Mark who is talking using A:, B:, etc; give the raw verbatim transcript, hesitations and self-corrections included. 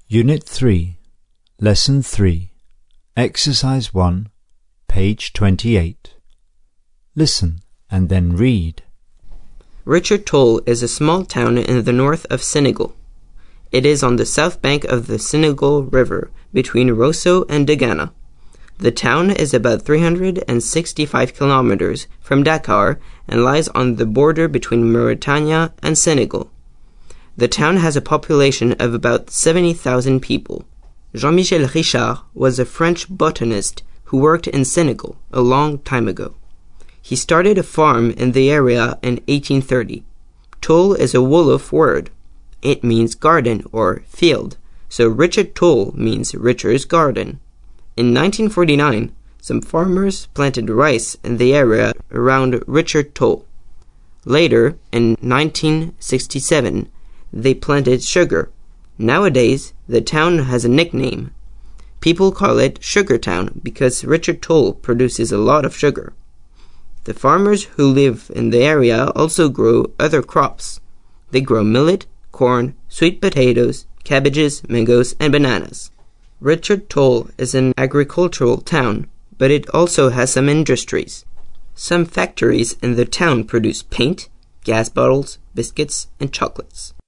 A: Unit three, Lesson three, Exercise one, page twenty-eight. Listen and then read.
B: Richard Toll is a small town in the north of Senegal. It is on the south bank of the Senegal River between Rosso and Dagana. The town is about three hundred sixty-five kilometers from Dakar and lies on the border between Mauritania and Senegal. The town has a population of about seventy thousand people. Jean-Michel Richard was a French botanist who worked in Senegal a long time ago. He started a farm in the area in eighteen thirty. Toll is a Wolof word. It means garden or field, so Richard Toll means Richard's garden. In nineteen forty-nine, some farmers planted rice in the area around Richard Toll. Later, in nineteen sixty-seven, they planted sugar. Nowadays, the town has a nickname. People call it Sugar Town because Richard Toll produces a lot of sugar. The farmers who live in the area also grow other crops. They grow millet, corn, sweet potatoes, cabbages, mangoes, and bananas. Richard Toll is an agricultural town, but it also has some industries. Some factories in the town produce paint, gas bottles, biscuits, and chocolates.